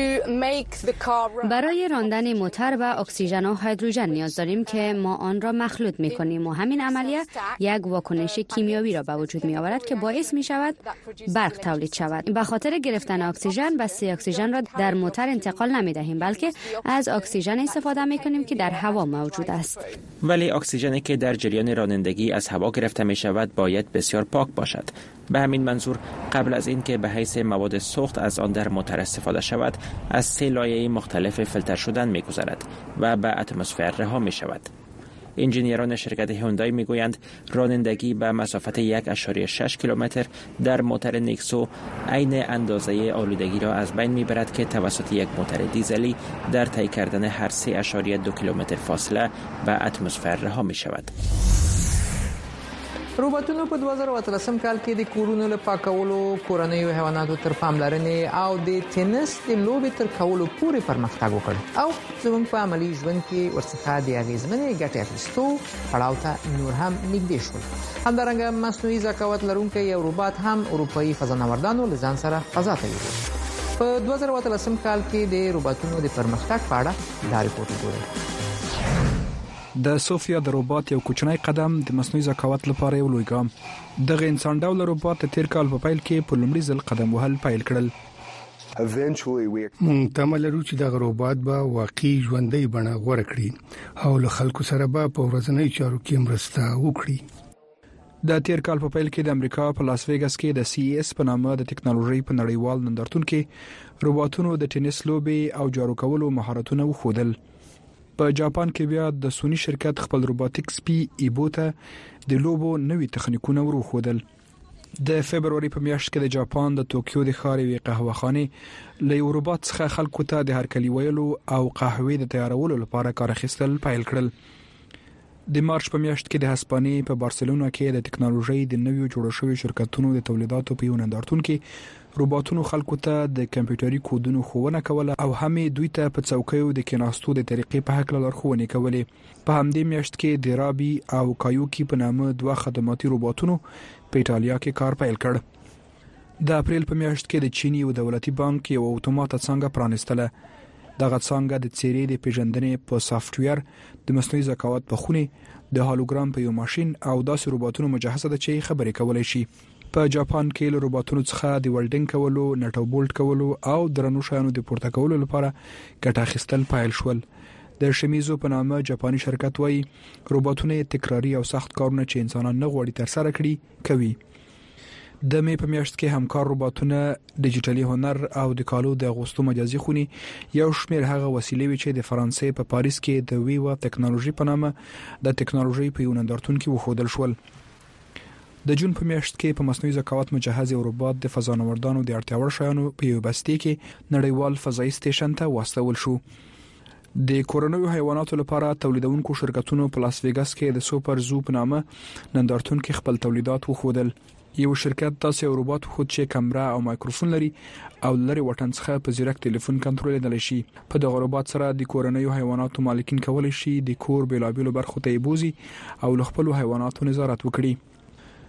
برای راندن موتور به اکسیژن و هیدروژن نیاز داریم که ما آن را مخلوط می کنیم و همین عملیه یک واکنش کیمیایی را به وجود می آورد که باعث می شود برق تولید شود. به خاطر گرفتن اکسیژن بسته اکسیژن را در موتور انتقال نمی دهیم، بلکه از اکسیژن استفاده می کنیم که در هوا موجود است. ولی اکسیژنی که در جریان رانندگی از هوا گرفته می شود باید بسیار پاک باشد. به همین منظور قبل از اینکه به حیث مواد سوخت از آن در موتور استفاده شود، از 3 لایه مختلف فیلتر شدن می‌گذرد و به اتمسفر رها می‌شود. انجینیران شرکت هیوندای میگویند رانندگی به مسافت 1.6 کیلومتر در موتور نیکسو عین اندازه آلودگی را از بین میبرد که توسط یک موتور دیزلی در طی کردن هر 3.2 کیلومتر فاصله به اتمسفر رها می‌شود. روبوټونو په 2013 کال کې د کورونو له پاکولو، کورنیو حیواناتو تر پاملرنې او د تنس د لوبې تر کولو پورې پرمختګ وکړ او زموږ په عملي ژوند کې ورڅخه د اغیزمنې ګټې اخیستو پړاو ته نور هم نږدې شول. همدارنګه مصنوعي ذکاوت لرونکی یو روبوټ هم اروپایي فضانوردانو له ځان سره فضا ته یووړ. په 2013 کال کې د روبوټونو د پرمختګ په اړه دا ریپورت وګورئ. د سوفیا د روبوت یو کوچنی قدم د مصنوعي ذکاوت لپاره یو لوی ګام. دغه انسان ډول روبوت تیر کال په پیل کې په لومړي ځل قدم وهل پیل کړل. مونږ تمه لرو چې دغه روبوت به واقعي ژوندۍ بڼه غوره کړي او له خلکو سره به په ورځنیو چارو کې مرسته وکړي. د تیر کال په پیل کې د امریکا په لاس ویګاس کې د CES په نامه د ټکنالوژي په نړیوال نندارتون کې روبوټونو د ټینس لوبې او جارو کولو مهارتونه وښودل. په جاپان کې بیا د سونی شرکت خپل روبوټیک سپی ایبو ته د لوبو نوې تخنیکونه ورخودل. د فبرवरी په میاشت کې د جاپان د توکیو د ښار یوې قهوهخانه له یو روبوټ څخه خلکو ته د هرکلي ویلو او قهوې د تیارولو لپاره کار اخیستل پیل کړل. د مارچ په میاشت کې د هسپانیې په بارسلونا کې د ټکنالوژي د نویو جوړ شویو شرکتونو د تولیداتو په یو نندارتون کې روبوټونو خلکو ته د کمپیوټري کودونو ښوونه کوله او هم دوی ته په څوکیو د کیناستو د طریقې په حق لارښوونې کولې. په همدې میاشت کې د رابي او کایوکی په نامه 2 خدماتي روبوټونو په ایتالیا کې کار پیل کړ. د اپریل په میاشت کې د چین یو دولتي بانک یو اتومات څنګه پرانستله. دغه څنګه د چیرې د پیژندنې په سافټویر، د مصنوعي ذکاوت په خونه، د هالوګرام په یو ماشين او داسې روبوټونو مجهزه ده چې خبرې کولای شي. په جاپان کې له روبوټونو څخه د ولډینګ کولو، نټو بولټ کولو او درنو شیانو د پورته کولو لپاره ګټه اخیستل پیل شول. د شمیزو په نامه جاپاني شرکت وایي روبوټونه تکراری او سخت کارونه چې انسانان نه غواړي تر سره کړي کوي. د می په میاشت کې همکار روبوټونه ډیجیټلي هنر او د کالو د اغوستو مجازي خوني یو شمېر هغه وسیلې چې د فرانسې په پاریس کې د ویوا ټکنالوژي په نامه د ټکنالوژي په یو نندارتون کې وښودل شول. د جون په میاشت کې په مصنوعي ذکاوت مجهز یو روبوټ د فضانوردانو د اړتیا وړ شیانو په یو بستي کې نړیوال فضایي سټیشن ته واستول شو. د کورنیو حیواناتو لپاره تولیدونکو شرکتونو په لاس ویګاس کې د سوپر زو په نامه نندارتون کې خپل تولیدات وښودل. یو شرکت تاسو یو روبوټ خود چې کیمرا او مایکروفون لري او لري وټن څخه په زیرک ټلیفون کنټرولېدل شي. په دغه روبوټ سره د کورنیو حیواناتو مالکین کولای شي د کور بیلابیلو برخو ته بوزي او خپل حیواناتو نظارت وکړي.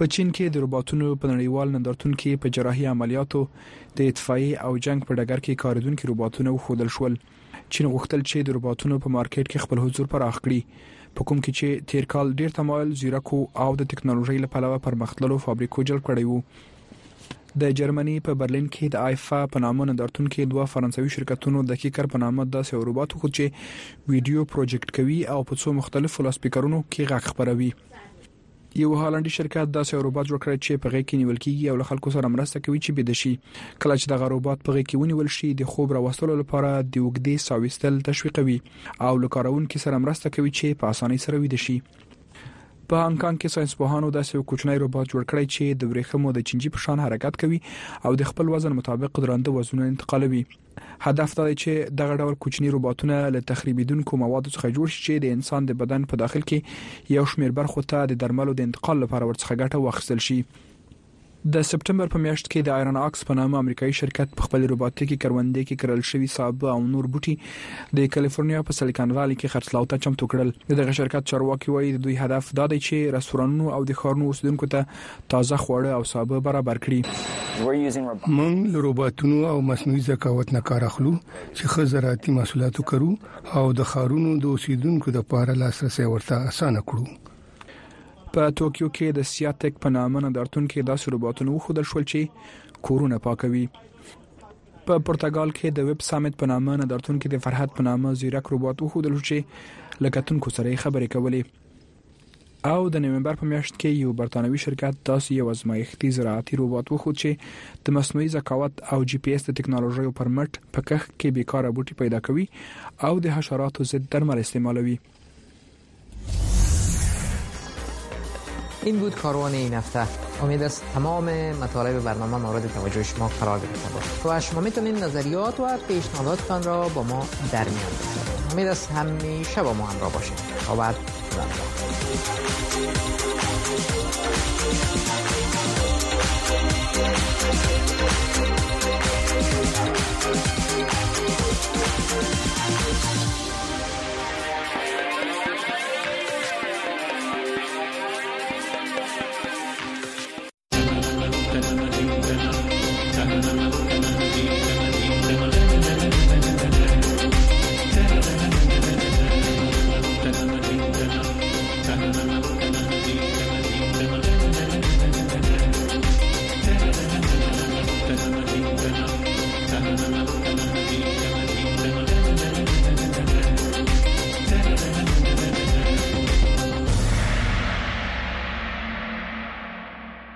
په چین کې د روباټونو په نړیوال نندارتون کې په جراحي عملیاتو د اطفائیه او جنگ په ډګر کې کارېدونکو روباټونه وښودل شول. چین غوښتل چې د روباټونو په مارکیټ کې خپل حضور پراخ کړي، په کوم کې چې تیر کال ډیر تمایل زیرکو او د ټکنالوژي لپاره پرمختللو فابریکو جوړ کړی وو. د جرمني په برلین کې د آیفا په نامه نندارتون کې دوه فرانسوي شرکتونو د کیکر په نامه داسې روباټ خو چې ویډیو پروجیکټ کوي او په څو مختلفو لاسپیکرونو کې غږ خپروي. یو هالندي شرکت داسې روباټ جوړ کړی چې په غږ کې نیول کیږي او له خلکو سره مرسته کوي چې بده شي. کله چې دغه روباټ په غږ کې ونیول شي د خوب راوستلو لپاره د وګړي ساويستل تشویقوي او له کارونکو سره مرسته کوي چې په اسانۍ سره ویده شي. په هانګ کې ساينسپوهانو داسې کوچنی روباټ جوړ کړی چې د ورېښمو د چنجي په شان حرکت کوي او د خپل وزن مطابق درانده وزنونه انتقالوي. هدف دا دی چې دغه ډول کوچنی روباټونه له تخریبیدونکو موادو څخه جوړ شي چې د انسان د بدن په داخل کې یو شمېر برخو ته د درملو د انتقال لپاره ورڅخه ګټه واخیستل شي. د سپټمبر په میاشت کې د آیرن آکس په نامه امریکایي شرکت په خپل روباټیکي کروندې کې کرل شوی سابه او نور بوټي د کالیفورنیا په سیلیکان والی کې خرڅلاو ته چمتو کړل. دغه شرکت چارواکي وایي د دوی هدف دا دی چې رستورانونو او د ښارونو اوسیدونکو ته تازه خواړه او سابه برابر کړي. موږ له روباټونو او مصنوعي ذکاوت نه کار اخلو چې ښه زراعتي محصولات کرو او د ښارونو د اوسیدونکو لپاره لاسرسي ورته اسانه کړو. په ټوکیو کې د سیاتک په نامه نندارتون کې داسې روباټونه وښودل شول چې کورونه پاکوي. په پرتګال کې د ویب سامټ په نامه نندارتون کې د فرحت په نامه زیرک روباټ وښودل چې لکتونکو سره خبرې کولې. او د نومبر په میاشت کې یو برتانوي شرکت داسې یو ازمایښتي زراعتي روباټ وښود چې د مصنوعي ذکاوت او جی پی ایس د ټکنالوژي پر مټ په کښ کې بیکاره بوټي پیدا کوي او د حشراتو ضد درمل استعمالوي. این بود کاروان این هفته. امید است تمام مطالب برنامه مورد توجه شما قرار گرفته باشد و شما میتونید نظریات و پیشنهاداتتان را با ما در میان بگذارید. امید است همیشه با ما همراه باشید. تا بعد.